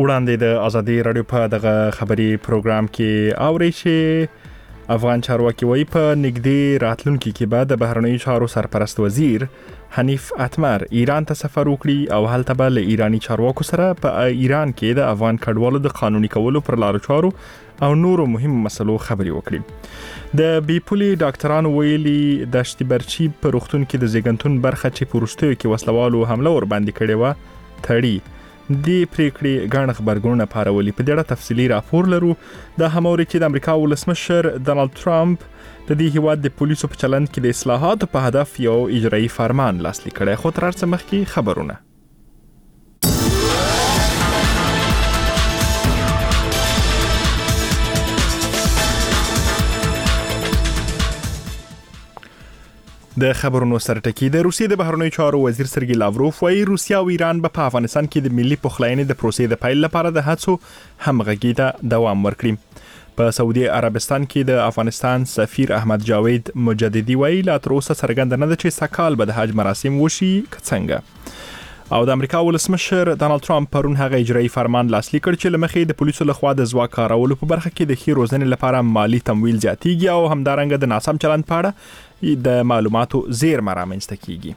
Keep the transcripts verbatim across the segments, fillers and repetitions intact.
وړاندې د ازادي رادیو په دغه خبري پروګرام کې اوري چې افغان چارواکي وایي په نږدې راتلونکي کې به د بهرنیو چارو سرپرست وزیر حنیف اتمر ایران ته سفر وکړي او هلته به له ایرانی چارواکو سره په ایران کې د افغان کډوالو د قانوني کولو پر لارو چارو او نورو مهمو مسلو خبري وکړي. د بیپولي ډاکټرانو ویلي د شتیبرچی په روغتون کې د زیږنتون برخه چې په وروستیو کې وسلوالو حمله ور باندې کړې وه تړي. دی پریکړې ګڼ خبرګونونه پارولي. په دې اړه تفصیلي راپور لرو. د هموري چې د امریکا ولسمشر ډونالد ټرمپ د دې هیواد د پولیسو په چلند کې د اصلاحاتو په هدف یو اجرایي فرمان لاسلیک کړی. خو تر څه مخکې خبرونه. د خبرونو سرټکی. د روسیې د بهرنیو چارو وزیر سرګی لاوروف وايي روسیا او ایران به په افغانستان کې د ملي پخلاینې د پروسې د پیل لپاره د هڅو همغږي ته دوام ورکړي. په سعودي عربستان کې د افغانستان سفیر احمد جاوید مجددي وايي لا تر اوسه څرګنده نه ده چې سکهال به د حج مراسم وشي څنګه. او د امریکا ولسمشر ډونالد ټرمپ پرون هغه اجرایي فرمان لاسلیک کړ چې لمخې د پولیسو لخوا د ځواک کارولو په برخه کې د ښې روزنې لپاره مالی تمویل زیاتیږي او همدارنګه د ناسم چلند په اړه د معلوماتو زیرمه رامنځته کیږي.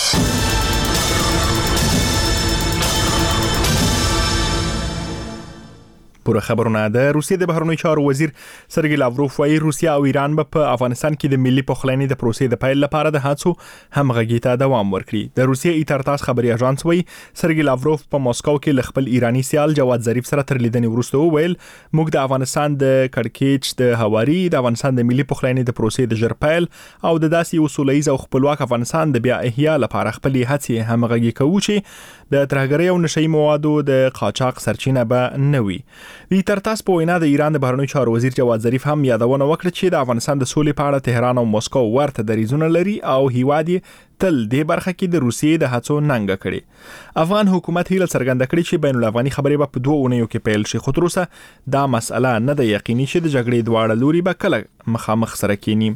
پوره خبرونه. د روسیې د بهرنیو چارو وزیر سرګی لاوروف وايي روسیا او ایران به په افغانستان کې د ملي پخلاینې د پروسې د پیل لپاره د هڅو همغږي ته دوام ورکړي. د روسیې ایترتاس خبري اژانس وايي سرګی لاوروف په مسکو کې ل خپل ایرانی سیال جواد ظریف سره تر لیدنې وروسته وویل موږ د افغانستان د کړکېچ د هواري د افغانستان د ملي پخلاینې د پروسې د ژر پیل او د داسې اصولایز او خپلواک افغانستان د بیا احیا لپاره خپل هڅې همغږي کوي چې د ترهګرۍ او نشئی موادو د قاچاق سرچینه به نه وي. د ترتاس په وینا د ایران د بهرنیو چارو وزیر جواد ظریف هم یادونه وکړه چې د افغانستان د سولې په اړه تهران او مسکو ورته دریځونه لري او هیواد تل د برخه کې د روسیې د هڅو ننګه کړي. افغان حکومت هیله څرګنده کړې چې بین الافغاني خبرې به په دوه اونیو کې پیل شي. خو تر اوسه دا مسأله نه ده یقیني چې د جګړې دواړه لوري به کله مخامخ سره کینی.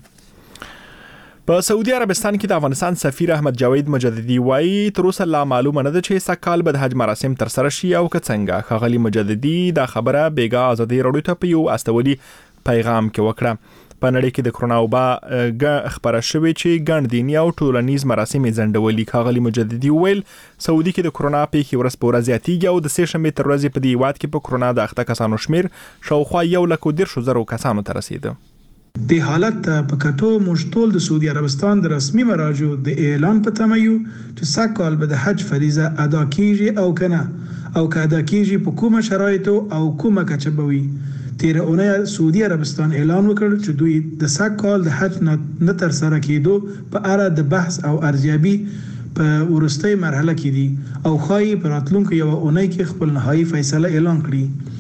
په سعودي عربستان کې د افغانستان سفیر احمد جاوید مجددي وايي تر اوسه لا معلومه نه ده چې سکهال به د حج مراسم تر سره شي او که څنګه. خغلی مجددي دا خبره بیګا ازادي رادیو ته په یو استولي پیغام کې وکړه. په نړۍ کې د کرونا وبا خبره شوې چې ګڼ دیني او ټولنیز مراسم ځنډولي. خغلی مجددي ویل سعودي کې د کرونا پیښې ورځ په ورځ زیاتېږي او د سه شنبې تر ورځې په دې هیواد کې په کرونا د اخته کسانو شمیر شاوخوا یو لک او دیرش زره کسانو ته رسیده. د حالت په کتو موږ ټول د سعودي عربستان د رسمي مراجعو د اعلان په تمه یو چې سکهال به د حج فریضه ادا کیږي او کنه او که ادا کیږي په کومه شرایطو او کومه کچه به وي. تیر اونۍ سعودي عربستان اعلان وکړ چې دوی د سکهال د حج نه تر سره کېدو په اړه د بحث او ارزیابي په ورستۍ مرحله کې دي او خواهي په راتلونکو یو اونۍ کې خپل نهایي فیصله اعلان کړي.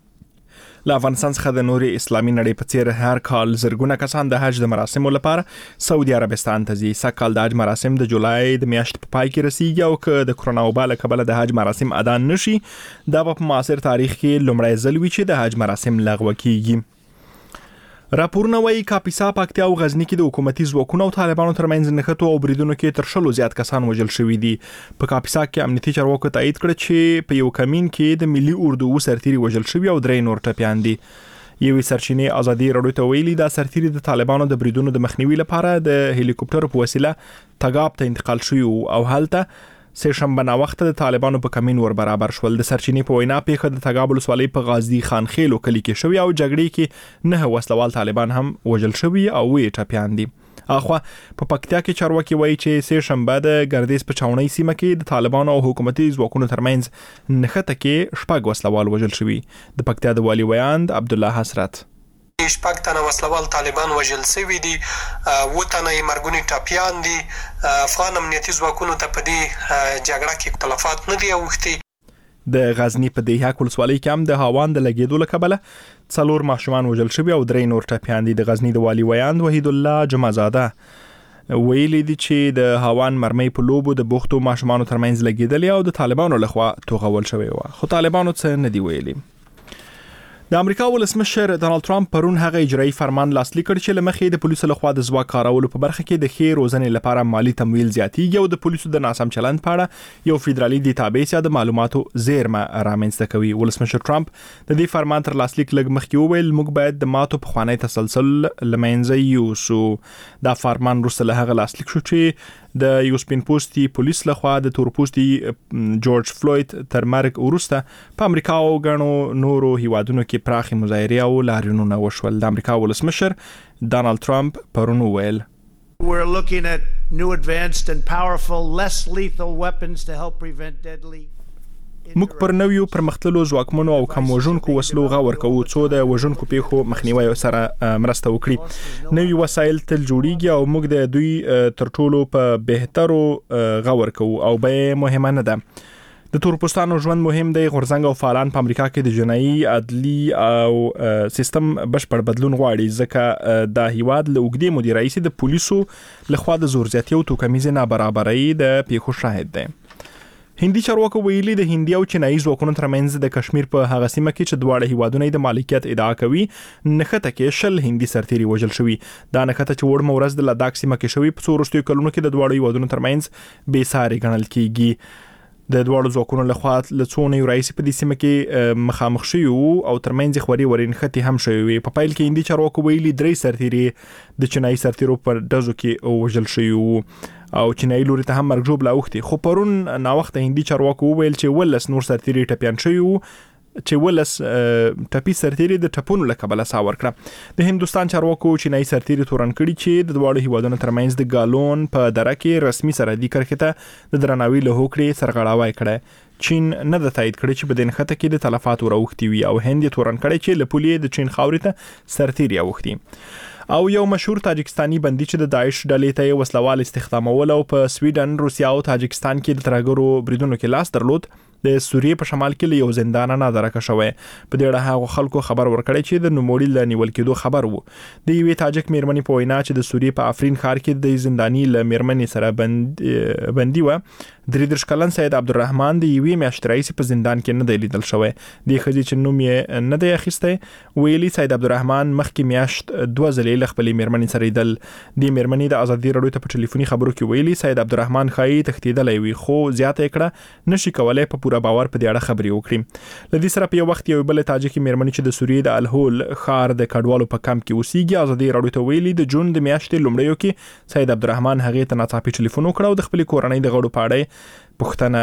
له افغانستان څخه د نوري اسلامي نړۍ په څیر هر کال زرګونه کسان د حج د مراسمو لپاره سعودي عربستان ته ځي. سکهال د حج مراسم د جولای د میاشتې په پای کې رسیږي او که د کرونا وبا له کبله د حج مراسم ادا نشي دا په معاصر تاریخ کې لومړی ځل وي چې د حج مراسم لغوه کیږي. راپورونه وايي کاپیسا پکتیا او غزنی کې د حکومتي ځواکونو او طالبانو ترمنځ نښتو او بریدونو کې تر شلو زیات کسان وژل شوي دي. په کاپیسا کې امنیتي چارواکو تایید کړ چې په یو کمین کې د ملي اردو سرتیري وژل شوي او درې نور ټپیان دي. یوې سرچینې ازادي رادیو ته ویلي دا سرتیري د طالبانو د بریدونو د مخنیوي لپاره د هلیکوپټر په وسیله تګاب ته انتقال شوي او هلته سه شنبه نا وخت د طالبانو په کمین ور برابر شول. د سرچینې په وینا پیښه د تګاب ولسوالۍ په غازی خان خیلو کلی کې شوی او جګړې کې نه وسلوال طالبان هم وژل شوي او وی ټپیان دي. اخوا په پکتیا کې چارواکي وایي چې سه شنبه د ګردیز په چاونۍ سیمه کې د طالبانو او حکومتي ځواکونو ترمنځ نښته کې شپږ وسلوال وژل شوي. د پکتیا د والي ویاند عبد الله حسرت شپږ تنه وسلوال طالبان وژل شوي دي، اووه تنه یې مرګوني ټپیان دي. افغان امنیتي ځواکونو ته په دې جګړه کې اختلافات نه دي اوښتي. د غزنی په دیهاک ولسوالۍ کې هم د هاوان د لګېدو له کبله څلور ماشومان وژل شوي او درې نور ټپیان دي. د غزنی د والي ویاند وحید الله جمعزاده ویلي دي چې د هاوان مرمۍ په لوبو د بوختو ماشومانو ترمنځ لګېدلې او د طالبانو لخوا توغول شوی و، خو طالبانو څه نه دی ویلي. د امریکا ولسمشر ډانلډ ټرمپ پرون هغه اجرایي فرمان لاسلیک کړ چې لمخې د پولیسو لخوا د ځواک کارولو په برخه کې د خیر روزنې لپاره مالی تمویل زیاتیږي او د پولیسو د ناسم چلند په اړه یو فدرالي ډیټابیس یا د معلوماتو زیرمه رامنځته کوي. ولسمشر ټرمپ د دې فرمان تر لاسلیک لږ مخکې وویل موږ باید د ماتو په خوانی تسلسل لمنځه یوسو. دا فرمان وروسته له هغه لاسلیک شو چې د یو سپین پوستي پولیس لخوا د تور پوستي جورج فلوید تر مرګ وروسته په امریکا او غنو نورو هیوادونو کې پراخي مظاهرې او لاریونونه وشول. د امریکا ولسمشر ډانلډ ټرمپ پرون ویل We're looking at new advanced and powerful less lethal weapons to help prevent deadly موږ پر نویو پرمختللو ځواکمنو او کم وژونکو وسلو غور کوو څو د وژونکو پیښو مخنیوي سره مرسته وکړي. نوی وسایل تل جوړیږي او موږ د دوی تر ټولو په بهترو غور کوو او به مهمه نه ده. د تورپوستانو ژوند مهم دی. غورځنګ او فعالان په امریکا کې د جنایي عدلي او سیستم بشپړ بدلون غواړي ځکه د هیواد له اوږدې مودې راهیسې د پولیسو لخوا د زور زیاتي او توکمیزې نابرابرۍ د پیښو شاهد دی. هندي چارواکو ویلي د هندي او چینایي ځواکونو ترمنځ د کشمیر په هغه سیمه کې چې دواړه هیوادونه د مالکیت ادعا کوي نښته کې شل هندي سرتیري وژل شوي. دا نښته چې وړ مورز د لداخ سیمه کې شوی په څو وروستیو کلونو کې د دواړو هیوادونو ترمنځ بې ساري ګڼل کیږي. د دواړو ځواکونو لخوا له څو نه رئیس په دې سیمه کې مخامخ شوی او ترمنځ خوري ورین ختی هم شوی. په پایل کې هندي چارواکو ویلي درې سرتیري د چینایي سرتیرو پر دزو کې وژل شوی او چینایي لوري ته هم مرګ جوړ لاوختي. خو پرون نا وخت هندي چارواکو ویل چې ولس نور سرتیري ټپيان شوی چې ولس ټپي سرتیري د ټپونو لکبله ساور کړه. د هندستان چارواکو چینایي سرتیري تورن کړي چې د دواړو هیوادونو ترمنځ د ګالون په دره کې رسمي سرحدي کرښې ته د درناوي له هوکړې سرغړاوی کړه. چین نه د تایید کړي چې په دې نښته کې د تلفاتو راوختي وي او هند یې تورن کړي چې له پولې د چین خاورې ته سرتیري اوختي. او یو مشهور تاجکستاني بندي چې د داعش ډلې ته وسلوال استخدامول او په سویډن، روسیا او تاجکستان کې د ترګرو بریدونو کې لاس درلود د سوریې په شمال کې یو زندان نه درکه شوی. په دې اړه هغه خلکو خبر ورکړی چې د نوموړي ل نیول کېدو خبر وو. د یوې تاجک میرمنې په وینا چې د سوریې په افرین ښار کې د زنداني ل میرمنې سره بند بندي و درې درش کلن سید عبدالرحمن د یوې میاشتې راهیسې په زندان کې نه دی لیدل شوی. د ښځې چې نوم یې نه دی اخیستی ویلي سید عبدالرحمن مخکې میاشت دوه ځلې له خپلې میرمنې سره لیدل. د میرمنې د ازادي راډیو ته په ټلیفوني خبرو کې ویلي سید عبدالرحمن خای تښتېدلی وي خو زیاته کړه نشي کولای په پوره باور په دې اړه خبرې وکړي. لدې سره په یو وخت یو بل تاجکي میرمنې چې د سوریې د الهول ښار د کډوالو په کمپ کې اوسېږي ازادي راډیو ته ویلي د جون د میاشتې لومړیو کې سید عبدالرحمن هغې ته ناڅاپي ټلیفون وکړ او د خپلې کورنۍ د غړو په اړه پوښتنه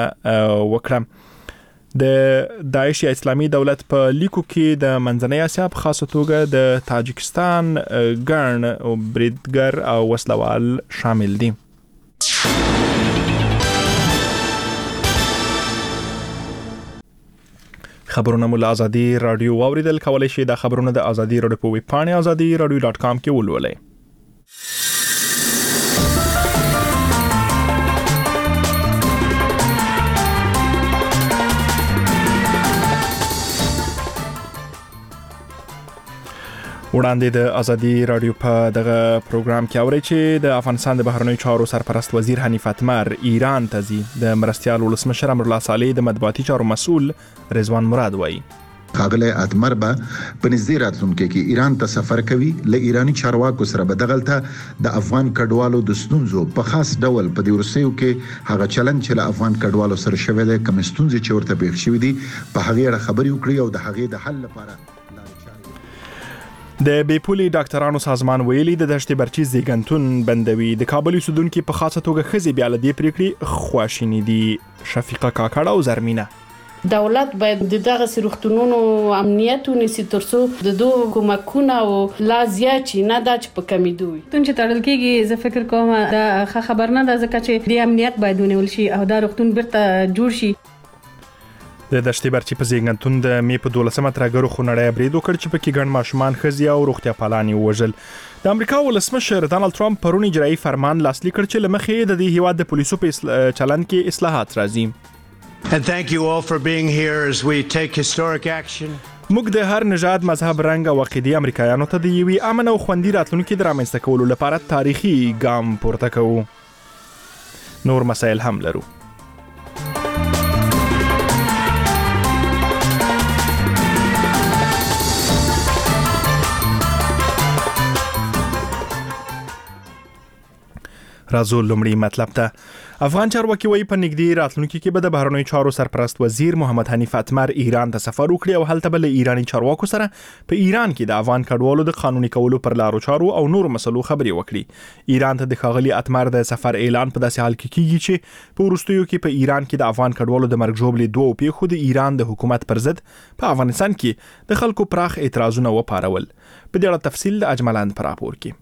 وکړه. د داعش یا اسلامي دولت په لیکو کې د منځنۍ اسیا په خاصه توګه د تاجکستان ګڼ بریدګر او وسلوال شامل دي. خبرونه مو له ازادي رادیو واوریدل. کولای شئ د خبرونه د ازادي رادیو په ویب پاڼه ازادي رادیو ډاټ کام کې ولولئ. وړاندې د ازادي رادیو په دغه پروګرام کې اورئ چې د افغانستان د بهرنیو چارو سرپرست وزیر حنیف اتمر ایران ته ځي. د مرستیال ولسمشر امرالله صالح د مطبوعاتي چارو مسؤل رضوان مراد وایي ښاغلی اتمر به په نږدې راتلونکي کې ایران ته سفر کوي. له ایرانی چارواکو سره به دغلته د افغان کډوالو د ستونزو په خاص ډول په دې وروستیو کې هغه چلند چې له افغان کډوالو سره شوی دی کوم ستونزې چې ورته پېښ شوي دي په هغې اړه خبرې وکړي او د هغې د حل لپاره. د بیپولي ډاکټرانو سازمان ویلي د دشت برچي زیږنتون بندوي. د کابل اوسیدونکو په خاصه توګه ښځې بیا له دې پریکړې خواشینې دي. شفیقه کاکړه او زرمینه دولت باید د دغه سروختونونو امنیت ونیسي ترڅو د دوه کومکونه او لا زیات نه دا چې په کمیدو وي. تون چې تړل کېږي زه فکر کوم دا خبر نه ده ځکه چې د امنیت باید ونیول شي او دا روغتون بیرته جوړ شي. د دشتي برچي په زیږنتون د می په دولسمه ترګرو خونړی برید وکړ چې پکې ګڼ ماشومان ښځې او روغتیا پالان وژل. د امریکا ولسمشر ډانلډ ټرمپ پرون اجرایي فرمان لاسلیک کړ چې لمخې د دې هیواد د پولیسو په چلند کې اصلاحات راځي. And thank you all for being here as we take historic action. موږ د هر نژاد مذهب رنګ او عقیدې امریکایانو ته د یوې امن او خوندي راتلونکي د رامنځته کولو لپاره تاریخي ګام پورته کوو. نور مسایل هم لرو. راځو لومړی مطلب ته افغان چارواکي وایي په نږدې راتلونکي کې به د بهرنیو چارو سرپرست وزیر محمد حنیف اتمر ایران ته سفر وکړي او هلته به له ایرانی چارواکو سره په ایران کې د افغان کډوالو د قانوني کولو پر لارو چارو او نورو مسلو خبرې وکړي. ایران ته د ښاغلي اتمر د سفر اعلان په داسې حال کې کیږي چې په وروستیو کې په ایران کې د افغان کډوالو د مرګ ژوبلې دوه پیښو د ایران د حکومت پر ضد په افغانستان کې د خلکو پراخ اعتراضونه وپارول. په دې اړه تفصیل د اجملاند پر راپور کې.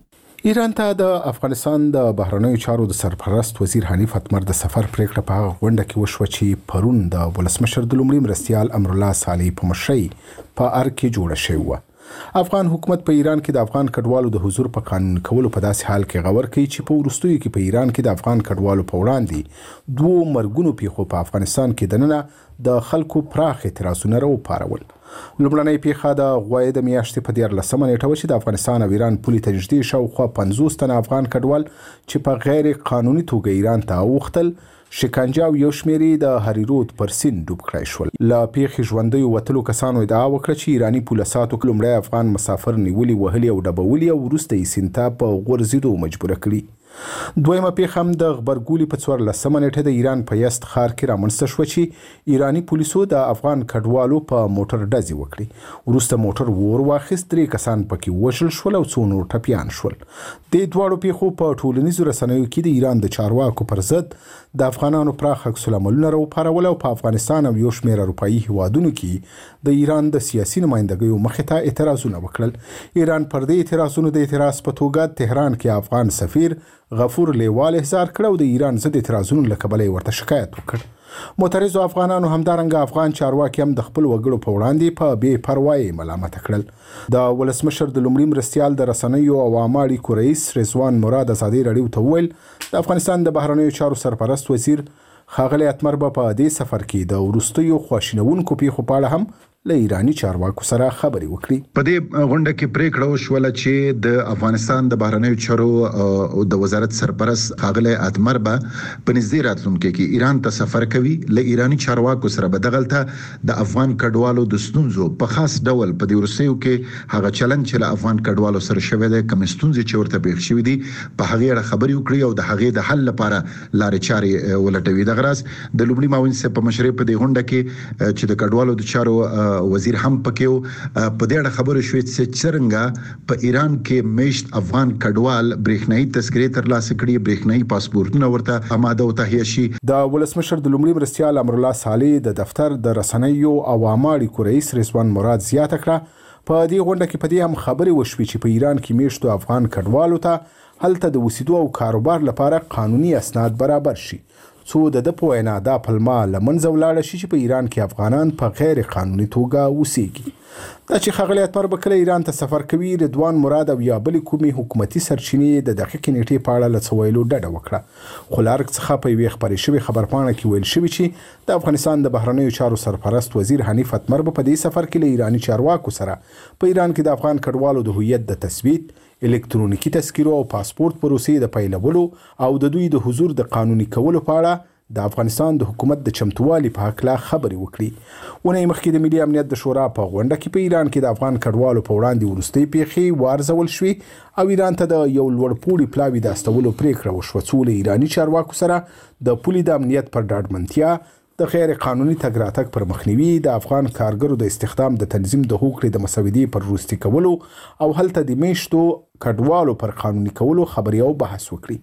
ایران ته د افغانستان د بهرنیو چارو د سرپرست وزیر حنیف اتمر د سفر پریکړه په هغه غونډه کې وشوه چې پرون د ولسمشر د لومړي مرستیال امرالله صالح په مشرۍ په ارګ کې جوړه شوې وه. افغان حکومت په ایران کې د افغان کډوالو د حضور په قانون کولو په داسې حال کې غور کوي چې په وروستیو کې په ایران کې د افغان کډوالو په وړاندې دوه مرګونو پیښو په افغانستان کې دننه د خلکو پراخ اعتراضونه راوپارول. لومړنۍ پیښه د غوایې د میاشتې په دیارلسمه نیټه وه چې د افغانستان او ایران پولې ته نږدې شاوخوا پنځوس تنه افغان کډوال چې په غیر قانوني توګه ایران ته اوښتل شکنجه او یو شمېرې د هریرود پر سیند ډوب کړای شول. له پیښې ژوندیو وتلو کسانو ادعا وکړه چې ایراني پولیساتو لومړی افغان مسافر نیولي وهلي او ډبولي او وروسته یې سیند ته په غورځېدو مجبوره کړي. دویمه پیښه هم د غبرګولي په څوارلسمه نیټه د ایران په یزد ښار کې رامنځته شوه چې ایراني پولیسو د افغان کډوالو په موټر ډزې وکړې. وروسته موټر ور واخیست، درې کسان پکې وژل شول او څو نور ټپیان شول. د دواړو پیښو په ټولنیزو رسنیو کې د ایران د چارواکو پر ضد د افغانانو پراخ عکس العملونه راوپارول او په افغانستان او یو شمېر اروپایي هیوادونو کې د ایران د سیاسي نمایندګیو مخې ته اعتراضونه وکړل. ایران پر دې اعتراضونو د اعتراض په توګه تهران کې افغان سفیر غفور لیوال احضار کړ او د ایران ضد اعتراضونو له کبله ورته شکایت وکړ. معترضو افغانانو همدارنګه افغان چارواکي هم د خپل وګړو په وړاندې په بې پروایۍ ملامت کړل. د ولسمشر د لومړي مرستیال د رسنیو او عامه اړیکو رئیس رضوان مراد ازادي راډیو ته وویل د افغانستان د بهرنیو چارو سرپرست وزیر ښاغلی اتمر به په دې سفر کې د وروستیو خواشینونکو پیښو په اړه هم له ایرانی چارواکو سره خبرې وکړي. په دې غونډه کې پریکړه وشوله چې د افغانستان د بهرنیو چارو او د وزارت سرپرست ښاغلی اتمر به په نږدې راتلونکي کې ایران ته سفر کوي. له ایرانی چارواکو سره به دغلته د افغان کډوالو د ستونزو په خاص ډول په دې وروستیو کې هغه چلند چې له افغان کډوالو سره شوی دی، کوم ستونزې چې ورته پیښ شوي دي، په هغې اړه خبرې وکړي او د هغې د حل لپاره لارې چارې ولټوي. دغه راز د لومړي معاون صاحب په مشرۍ په دې غونډه کې چې د کډوالو د چارو وزیر هم پکې په دې اړه خبرې شوې چې څرنګه په ایران کې میشت افغان کډوال برېښنايي تذکرې ترلاسه کړي، برېښنايي پاسپورتونه ورته آماده او تهیه شي. د ولسمشر د لومړي مرستیال امرالله صالح د دفتر د رسنیو او عامه اړیکو رئیس رضوان مراد زیاته کړه په دې غونډه کې په دې هم خبرې وشوې چې په ایران کې میشتو افغان کډوالو ته هلته د اوسېدو او کاروبار لپاره قانوني اسناد برابر شي، څو د ده په وینا دا پلمه له منځه ولاړه شي چې په ایران کې افغانان په غیر قانوني توګه اوسېږي. دا چې ښاغلی اتمر به کله ایران ته سفر کوي، رضوان مراد او یا بلې کومې حکومتي سرچینې د دقیقې نیټې په اړه له څه ویلو ډډه وکړه. خو له ارګ څخه په یوې خپرې شوې خبرپاڼه کې ویل شوي چې د افغانستان د بهرنیو چارو سرپرست وزیر حنیف اتمر به په دې سفر کې له ایرانی چارواکو سره په ایران کې د افغان کډوالو د هویت د تثبیت، الکترونیکي تذکیرو او پاسپورت پروسې د پیلولو او د دوی د حضور د قانوني کولو په اړه د افغانستان د حکومت د چمتووالي په هکله خبرې وکړي. اونۍ مخکې د ملي امنیت د شورا په غونډه کې په ایران کې د افغان کډوالو په وړاندې وروستۍ پیښې وارزول شوې او ایران ته د یو لوړپوړي پلاوي د استولو پریکړه وشوه، څو له ایرانی چارواکو سره د پولې د امنیت پر ډاډمنتیا، د غیر قانوني تګ راتګ پر مخنیوي، د افغان کارګرو د استخدام د تنظیم د هوکړې د مسودې پر وروستي کولو او هلته د میشتو کډوالو پر قانوني کولو خبرې او بحث وکړي.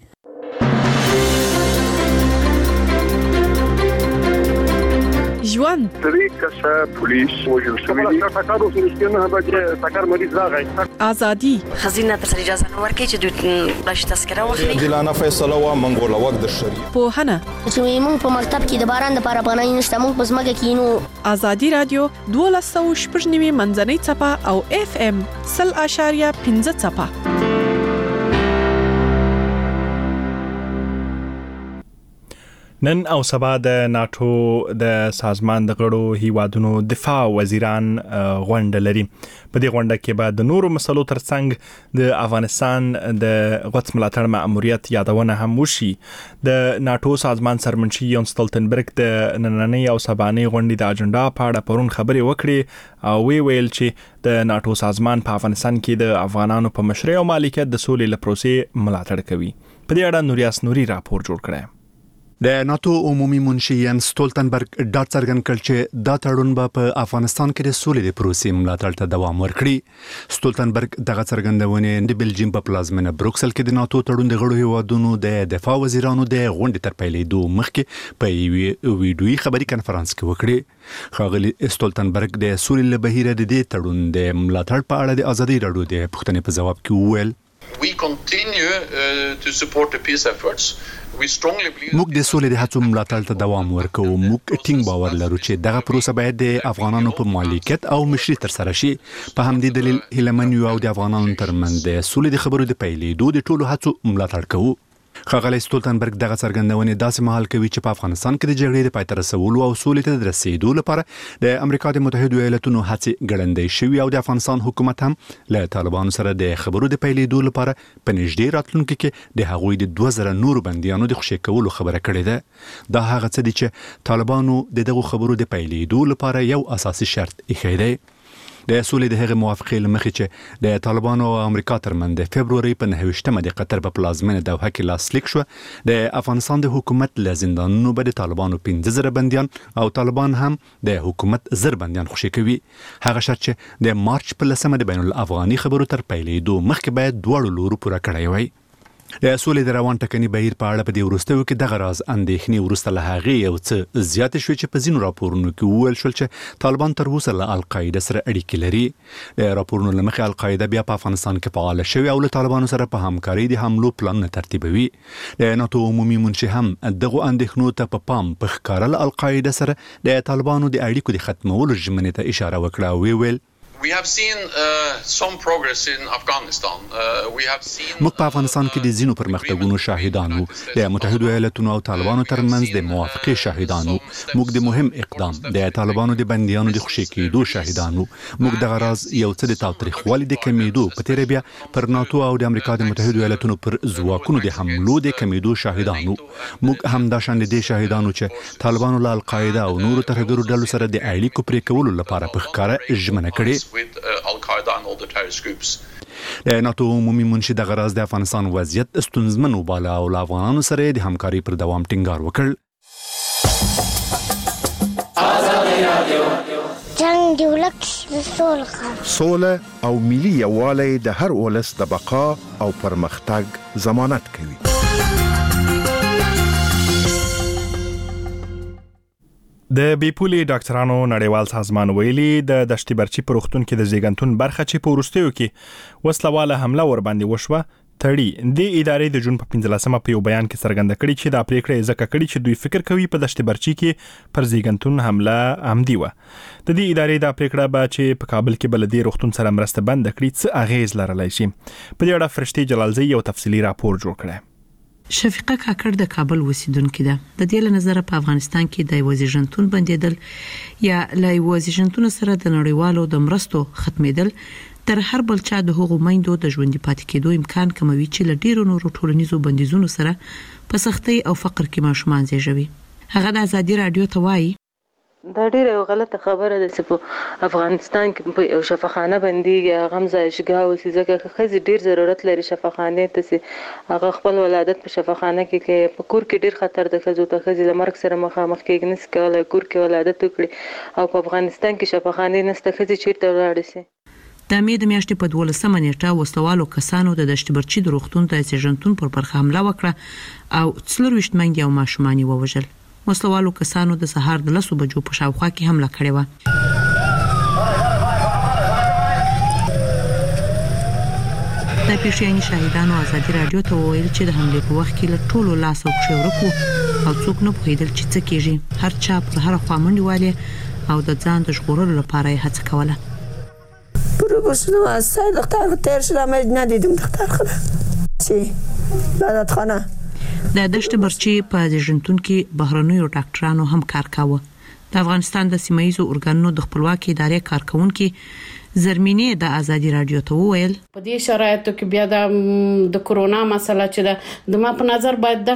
ژوند درې کسه پولیس وژل شوي دي. ټاکارو سره نه بچي ټاکار مریض راغی. ازادي خزینه تر اجازه نه ورکړي چې دوی بلش تذکره واخلي. عادلانه فیصله و منګول وخت د شریعت پوهنه چې موږ په مکتب کې د باران د لپاره پناه نشته، موږ په ځمکه کې نو. ازادي رادیو دولس سوه شپږ نوي منځنۍ څپه او اف ام سل اشاریه پنځه څپه. نن او سبا د ناتو د سازمان د غړو هیوادونو دفاع وزیران غونډه لري. په دې غونډه کې به د نورو مسلو ترڅنګ د افغانستان د غوڅ ملاتړ مأموریت یادونه هم وشي. د ناتو سازمان سرمنشي یون ستولتنبرګ د نننۍ او سبانۍ غونډې د اجنډا په اړه پرون خبرې وکړې او وی ویل چې د ناتو سازمان په افغانستان کې د افغانانو په مشرۍ او مالکیت د سولې لپاره ملاتړ کوي. په دې اړه نوریاس نوري راپور جوړ کړی. د ناتو عمومي منشي یان ستولتنبرګ دا څرګند کړ چې دا تړون به په افغانستان کې د سولې د پروسې ملاتړ ته دوام ورکړي. ستولتنبرګ دغه څرګندونه د بلجیم په پلازمینه بروکسل کې د ناتو تړون د غړو هیوادونو د دفاع وزیرانو د غونډې تر پیلېدو مخکې په یوه ویډیوي خبري کانفرنس کې وکړي. ښاغلي ستولتنبرګ د سولې له بهیره د دې تړون د ملاتړ په اړه د ازادي راډیو د پوښتنې په جواب کې وویل We continue uh, to support the peace efforts. We strongly believe موږ د سولې د هڅو ملاتړ ته دوام ورکوو. موږ ټینګ باور لرو چې دغه پروسه باید د افغانانو په مالکیت او مشرۍ تر سره شي. په همدې دلیل هیلمن یو او د افغانانو ترمنځ د سولې د خبرو د پیلېدو د ټولو هڅو ملاتړ کوو. ښاغلی ستولتنبرګ دغه څرګندونې داسې مهال کوي چې په افغانستان کې د جګړې د پای ته رسولو او سولې ته د رسیدو لپاره د امریکا د متحدو ایالاتونو هڅې ګړندۍ شوي او د افغانستان حکومت هم له طالبانو سره د خبرو د پیلېدو لپاره په نږدې راتلونکي کې د هغوی د دوه زره نورو بندیانو د خوشي کولو خبره کړې ده. دا هغه څه دي چې طالبانو د دغو خبرو د پیلېدو لپاره یو اساسي شرط ایښی دی. د سولې د هغې موافقې له مخې چې د طالبانو او امریکا ترمنځ د فبروري په نهه ویشتمه د قطر په پلازمینه دوحه کې لاسلیک شوه. د افغانستان د حکومت له زندانونو به د طالبانو پنځه زره بندیان او طالبان هم د حکومت زر بندیان خوشي کوي. هغه شرط چې د مارچ په لسمه د بین الافغاني خبرو تر پیلېدو مخکې باید دواړو لورو پوره کړی وای. د سولې د روان ټکني بهیر په اړه په دې وروستیو کې دغه راز اندېښنې وروسته له هغې یو څه زیاتې شوې چې په ځینو راپورونو کې وویل شول چې طالبان تر اوسه له القاعده سره اړیکې لري. د راپورونو له مخې القاعده بیا په افغانستان کې فعاله شوې او له طالبانو سره په همکارۍ د حملو پلانونه ترتیبوي. د ناتو عمومي منشي هم دغو اندېښنو ته په پام په ښکاره له القاعده سره د طالبانو د اړیکو د ختمولو ژمنې ته اشاره وکړه او ویل We have seen uh, some progress in Afghanistan. Uh, we have seen موږ په افغانستان کې د ځینو پرمختګونو شاهدان وو. د متحدو ایالاتونو او طالبانو ترمنځ د موافقې شاهدان وو. موږ د مهم اقدام د طالبانو د بندیانو د خوشي کېدو شاهدان وو. موږ دغه راز یو څه د تاوتریخوالي د کمیدو په تیره بیا پر ناتو او د امریکا د متحدو ایالاتونو پر ځواکونو د حملو د کمیدو شاهدان وو. موږ هم دا شان د دې شاهدانو چې طالبانو له القاعده او نورو ترهګرو ډلو سره د اړیکو پرې کولو لپاره په ښکاره ژمنه کړې. with uh, Al-Qaeda and other terrorist groups. د ناتو عمومي منشي دغه راز د افغانستان وضعیت ستونزمن وباله او له افغانانو سره د همکارۍ پر دوام ټینګار وکړ. جنگ د ولک سوله سوله او ملي یووالی د هر ولس د بقا او پرمختګ ضمانت کوي. د بیپولي ډاکټرانو نړیوال سازمان ویلي د دشتي برچي په روغتون کې د زیږنتون برخه چې په وروستیو کې وسلواله حمله ور باندې وشوه تړي. د ادارې د جون په پنځلسمه په یو بیان کې څرګنده کړي چې دا پریکړه ځکه کړي چې دوی فکر کوي په دشتي برچي کې پر زیږنتون حمله عمدي و. د دې ادارې دا پریکړه به چې په کابل کې بلدي روغتون سره مرسته بند کړي څه اغیز لرلی شي. په دې اړه فرشتي جلالزی یو تفصیلی راپور جوړ کړی. شفیقه کاکړ د کابل اوسیدونکې ده. د دې له نظره په افغانستان کې د وزیرجنتون بندیدل یا لای وزیرجنتون سره د نړیوالو د مرستو ختمېدل تر هر بل چا د هغو میندو د ژوند پاتې کېدو امکان کموي چې له ډیرو نورو ټولنیزو بندیزونو سره په سختۍ او فقر کې ماشومان زیږوي. هغه د ازادي رادیو ته وایي دا ډیره غلطه خبره ده چې په افغانستان کې په یو شفاخانه باندې غمزه اشګاو سي ځکه خزي ډیر ضرورت لري شفاخانه ته سي هغه خپل ولادت په شفاخانه کې کې په کور کې ډیر خطر ده خزو ته خزي د مرګ سره مخامخ کېږي نس کله کور کې ولادت وکړي او په افغانستان کې شفاخانه نسته خزي چیرته ولاړ سي. د مې د میاشتې په دولسمه نیټه وسلوالو کسانو د دشت برچي د روغتون ته زیږنتون پر برخه حمله وکړه او څلورویشت میندې او ماشومان ووژل. وسلوالو کسانو د سهار د لسو بجو په شاوخوا کې حمله کړې و. د پیښې شاهدانو ازادي رادیو ته وویل چې د حملې په وخت کې له ټولو لاس او پښې ورکو او څوک نه پوهېدل چې څه کېږي. هر چا پر هر خوا منډې والې او د ځان د ژغورلو لپاره یې هڅه کوله. پروبوشنو از سر دختر تر شدم ندیدم دختر خدا چی لادت خانه د دشت برچي په زیږنتون کې بهرنیو ډاکټرانو هم کار کاوه. د افغانستان د سیمایي ارګانونو د خپلواکي ادارې کارکونکو زرمینه د ازادي رادیو ته وویل په دې شرایطو کې بیا د د کورونا مسله چې د ما په نظر باید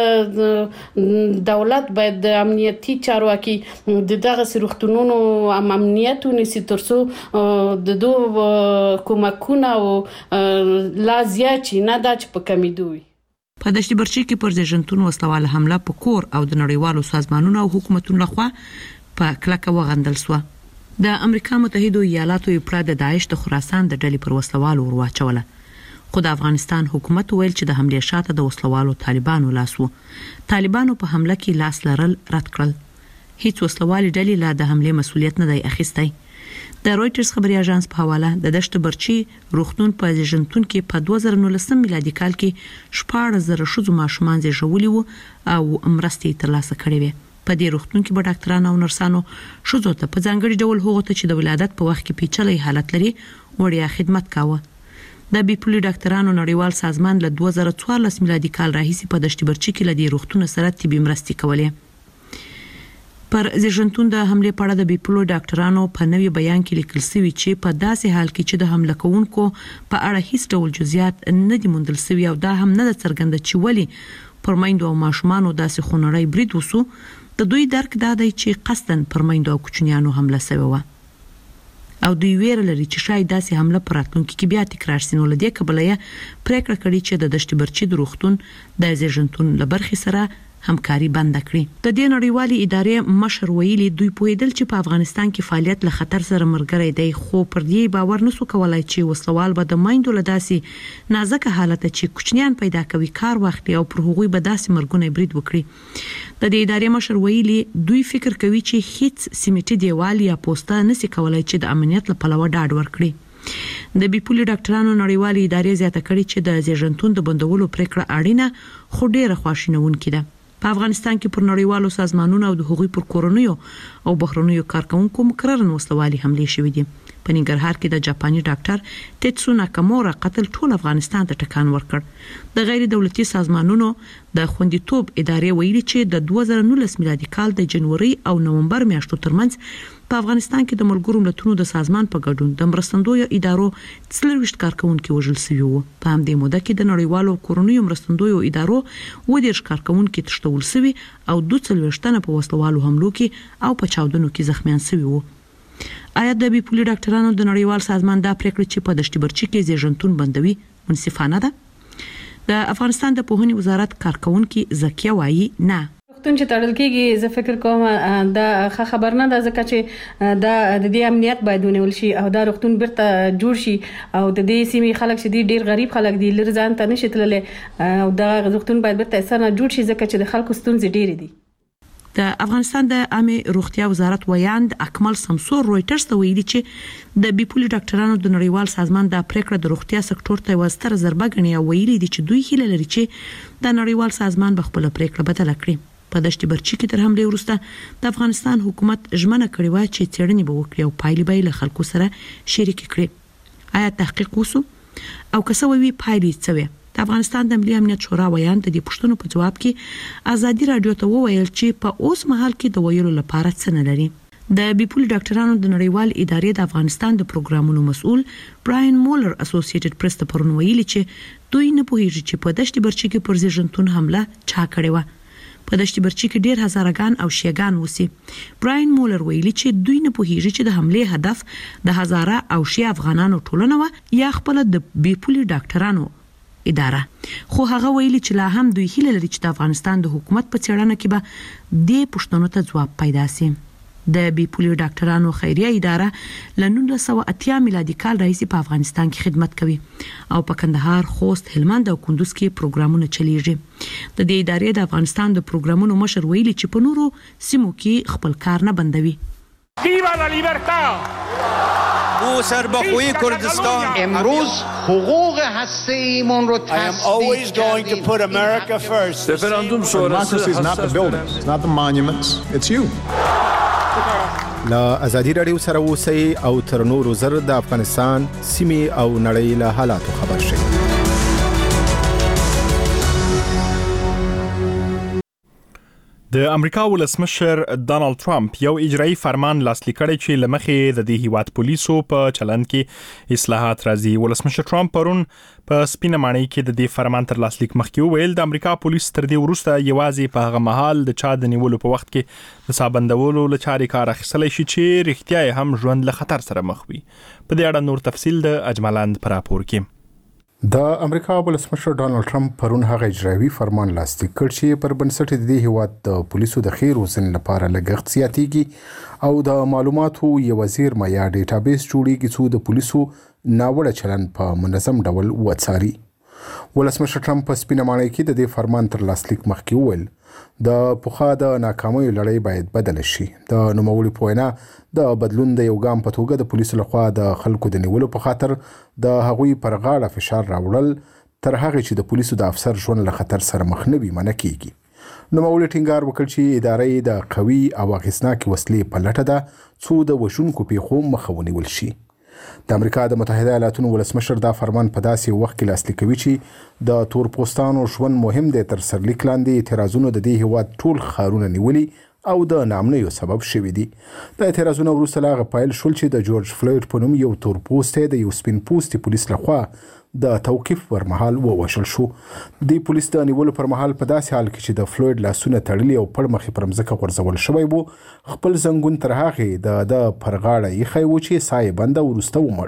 دغه دولت باید د امنیتي چارواکي د دغه سرختونونو امنیت ونیسي ترڅو د دوه کومکونه او لا زیات نه داچ په کمیدوي. په دشت برچي کې پر زیږنتون وسلواله حمله په کور او د نړیوالو سازمانونو او حکومتونو لخوا په کلکه وغندل شو. د امریکا متحده ایالاتو یې د داعش د خراسان د ډلې پر وسلوالو ورواچوله. خو د افغانستان حکومت ویل چې د حمله شاته د وسلوالو طالبانو لاس وو. طالبانو په حمله کې لاس لرل رد کړل. هیڅ وسلوالي ډلې لا د حمله مسؤلیت نه دی اخیستی. د رويټرز خبري اژانس په حواله د دشت برچي روختون په زیږنتون کې په دوه زره نولسم میلادي کال کې شپږ زره شوزو ماشومان زیږولي وو او مرستې ترلاسه کړې وې. په دې روختون کې به ډاکټرانو او نرسانو شوزو ته په ځانګړي ډول هغه ته چې د ولادت په وخت کې پیچلې حالت لري وړیا خدمت کاوه. د بیپولي ډاکټرانو نړیوال سازمان له دوه زره څوارلس میلادي کال راهیسې په دشت برچي کې لدی روختون سره طبي مرستې کولې. پر زیږنتون د حمله په اړه د بیپولي ډاکټرانو په نوي بیان کې لیکل شوی چې په داسې حال کې چې د حمله کوونکو په اړه هیڅ ډول جزئیات نه دي موندل شوی او دا هم نه څرګنده چې ولی پر میندو او ماشومانو داسې خونړی برید وسو. د دوی درک دا دی چې قصدن پر میندو او کوچنیانو حمله شوی و او دوی ویره لري چې شاید داسې حمله پر راتلونکي کې بیا تکرار شي. نو لدې کبلې پریکړه کړې چې د دشت برچي د روختون د زیږنتون لبرخي سره همکاري بند کړي. د دې نړیوالې ادارې مشر ویلي دوی پوهیدل چې په افغانستان کې فعالیت له خطر سره مرګري دی خو پر دې باور نسو کولای چې وسلوال به د میندو لداسي نازک حالت چې کوچنیان پیدا کوي کار واخلي او پر هغوی به داسې مرګونه برید وکړي. د دې ادارې مشر ویلي دوی فکر کوي چې هیڅ سیمټي دیوال یا پوسټه نسی کولای چې د امنیت لپاره ډاډ ورکړي. د بیپولي ډاکټرانو نړیوالې ادارې زیاته کړي چې د زیږنتون د بندولو پریکړه اړینه خو ډیره خواشینونکې ده. په افغانستان کې پر نړیوالو سازمانونو او د حقوقي پر کورونیو او بهرنیو کارکونکو مکررن وسلوالي حمله شوې دي. په ننګرهار کې د جاپاني ډاکټر تیتسو ناکامورا قتل ټول افغانستان ته ټکان ورکړ. د غیر دولتي سازمانونو د خوندیتوب ادارې ویلي چې د دوه زره نولس میلادي کال د جنوري او نومبر میاشتو ترمنځ په افغانستان کې د ملګرو ملتونو د سازمان په ګډون د مرستندوی ادارو څلورويشت کارکونکو وژل شوي وو. په همدې موده کې د نړیوالو کورونیو مرستندوی ادارو و دیرش کارکونکو تشتول شوي او دوه څلويشتنه په وسلوالو حملو کې او په چاودنو کې زخمیان شوي وو. آیا د بیپولي ډاکټرانو د نړیوال سازمان دا پریکړه چې په دشت برچي کې زیږنتون بندوي منصفانه ده؟ د افغانستان د پوهنې وزارت کارکونکو زکیه وایي نه. روغتون چې تړل کېږي زه فکر کوم دا ښه خبر نه ده ځکه چې دا د دې امنیت باید ونیول شي او دا روغتون بیرته جوړ شي او د دې سیمې خلک چې دي ډیر غریب خلک دي لږ ځان ته نشي تللی او دا روغتون باید بیرته اسانه جوړ شي ځکه چې د خلکو ستونزې ډېرې دي. د افغانستان د عامه روغتیا وزارت ویاند اکمل سمسور رويټرز ته ویلي چې د بیپولي ډاکټرانو د نړیوال سازمان د پریکړه د روغتیا سکتور ته وستر ضربه غني او ویلي دي چې دوی هیله لري چې د نړیوال سازمان به خپل پریکړه بدل کړي. په دشت برچي کې تر حمله وروسته د افغانستان حکومت ژمنه کړې و چې څېړنې به وکړي او پایلې به له خلکو سره شریک کړي. آیا تحقیق وسو او کسوي پایلې څه وي؟ د افغانستان د ملي امنیت شورا ویان د دې پښتنو په جواب کې ازادي رادیو ته وویل چې په اوس مهال کې د ویلو لپاره څه نه لري. د بیپولي ډاکټرانو د نړیوال ادارې د افغانستان د پروګرامونو مسؤل براین مولر اسوسییټډ پریس ته پرون ویلي چې دوی نه پوهیږي چې په دشت برچي کې پر زیږنتون حمله چا کړې و. په دشت برچي کې ډیر هزارګان او شیګان وسی. براین مولر ویلي چې دوی نه پوهیږي چې د حمله هدف د هزاره او شی افغانانو ټولنه و یا خپل د بیپولي ډاکټرانو اداره. خو هغه ویلي چې لا هم دوی هیله لري چې د افغانستان د حکومت په څېړنه کې به د پښتنو ته ځواب پیدا شي. د بیپولي ډاکټرانو خیریه اداره له نولس سوه اتیا میلادي کال راهیسې په افغانستان کې خدمت کوي او په کندهار، خوست، هلمند او کندوز کې پروګرامونه چلیږي. د دې ادارې د افغانستان د پروګرامونو مشر ویلي چې په نورو سیمو کې خپل کار نه بندوي. ویوا لا لیبرتا او سربخوی کردستان امروز حقوق هسته‌ایمون رو تصدیق کردیم. رفراندوم شورای is not the buildings, it's not the monuments, it's you. لا ازادي رادیو سره اوسئ او تر نورو زر د افغانستان سیمې او نړۍ له حالاتو خبر شئ. د امریکا ولسمشر ډانلډ ټرمپ یو اجرایي فرمان لاسلیک کړی چې لمخې د دې هیواد پولیسو په چلند کې اصلاحات راځي. ولسمشر ټرمپ پرون په سپینه ماڼۍ کې د دې فرمان تر لاسلیک مخکې وویل د امریکا پولیس تر دې وروسته یوازې په هغه مهال د چا د نیولو په وخت کې د سابندولو لچاري کار اخیستلی شي چې رښتیا هم ژوند له خطر سره مخ وي. په دې اړه نور تفصیل د اجمالاند پر راپور کې. د امریکا ولسمشر ډانلډ ټرمپ پرون هغه اجرایي فرمان لاسلیک کړ چې پر بنسټ د دې هیواد د پولیسو د خیر وزن لپاره لګښت زیاتېږي او د معلوماتو یو زیرمه یا ډیټابیس جوړیږي چې د پولیسو ناوړه چلند په منظم ډول وڅاري. ولسمشر ټرمپ په سپینه ماڼۍ کې د دې فرمان تر لاسلیک مخکې وویل د پوخا د ناکامیو لړۍ باید بدل شي. د نوموړي په وینا د بدلون د یو ګام په توګه د پولیسو لخوا د خلکو د نیولو په خاطر د هغوی پر غاړه فشار راوړل تر هغه چې د پولیسو د افسر ژوند له خطر سره مخ نه وي منع کیږي. نوموړي ټینګار وکړ چې ادارې د قوي او اغېزناکې وسلې په لټه ده څو د وژونکو پیښو مخه ونیول شي. د امریکا د متحده ایالاتونو ولسمشر دا فرمان په داسې وخت کې لاسلیک کوي چې د تور پوستانو ژوند مهم دی. تر سرلیک لاندې اعتراضونو د دې هیواد ټول ښارونه نیولي او د نامنیو سبب شوي دي. د اعتراضونو وروسته له هغه پیل شول چې د جورج فلوید په نوم یو تور پوستی د یو سپین پوستي پولیس لخوا د توقیف پر مهال ووژل شو. د پولیس د نیولو پر مهال په داسې حال کې چې د فلوید لاسونه تړلي او پړ مخې پر مځکه غورځول شوی وو خپل زنګون تر هغې د د پر غاړه ایښی و چې ساه یې بنده وروسته ومړ.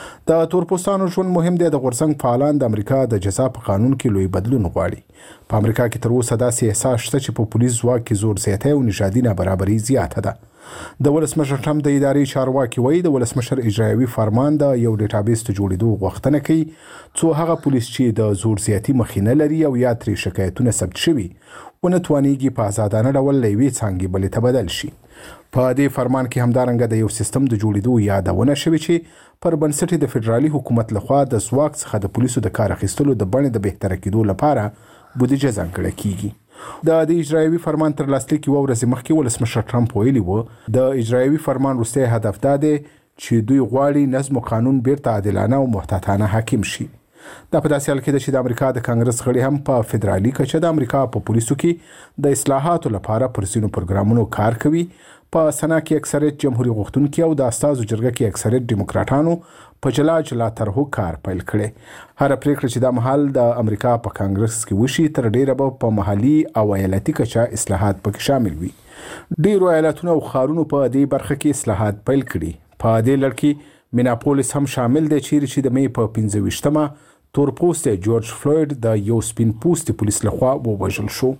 د تورپوستانو ژوند مهم دی. د غورځنګ فعالان د امریکا د جزا په قانون کې لوی بدلون غواړي. په امریکا کې تر اوسه داسې احساس شته چې په پولیس ځواک کې زور زیاتی او نژادي نابرابري زیاته ده. د ولسمشر ټرمپ د ادارې چارواکي وایي د ولسمشر اجرایوي فرمان د یو ډیټابیس ته جوړېدو غوښتنه کوي څو هغه پولیس چې د زور زیاتي مخینه لري او یا ترې شکایتونه ثبت شوي ونه توانیږي په آزادانه ډول له یوې څانګې بلې ته بدل شي. په دې فرمان کې همدارنګه د یو سیستم د جوړېدو یادونه شوې چې پر بنسټ د فدرالي حکومت لخوا د ځواک څخه د پولیسو د کار اخیستلو د بڼې د بهتره کېدو لپاره بودیجه ځانګړې کیږي. د د اجرایوي فرمان تر لاسلیک یوه ورځ مخکې ولسمشر ټرمپ ویلي و د اجرایوي فرمان وروستی هدف دا دی چې دوی غواړي نظم او قانون بیرته عادلانه او محتاطانه حاکم شي. دا په داسې حال کې ده چې د امریکا د کانګرس غړي هم په فدرالي کچه د امریکا په پولیسو کې د اصلاحاتو لپاره پر ځینو پروګرامونو کار کوي. په سنا کې اکثریت جمهوریت غوښتونکي او د استازو جرګه کې اکثریت ډیموکراټانو په جلا جلا طرحو کار پیل کړي. هر پریکړه چې د مهال د امریکا په کانګرس کې وشي تر ډیره به په محلي او ایالتي کچه اصلاحات پکې شامل وي. ډیرو ایالتونو او ښارونو په دې برخه کې اصلاحات پیل کړي. په دې لړ کې میناپولیس هم شامل دی چیرې چې د مې په پنځه ویشتمه تور پوستی جورج فلوید د یو سپین پوستي پولیس لخوا ووژل شو.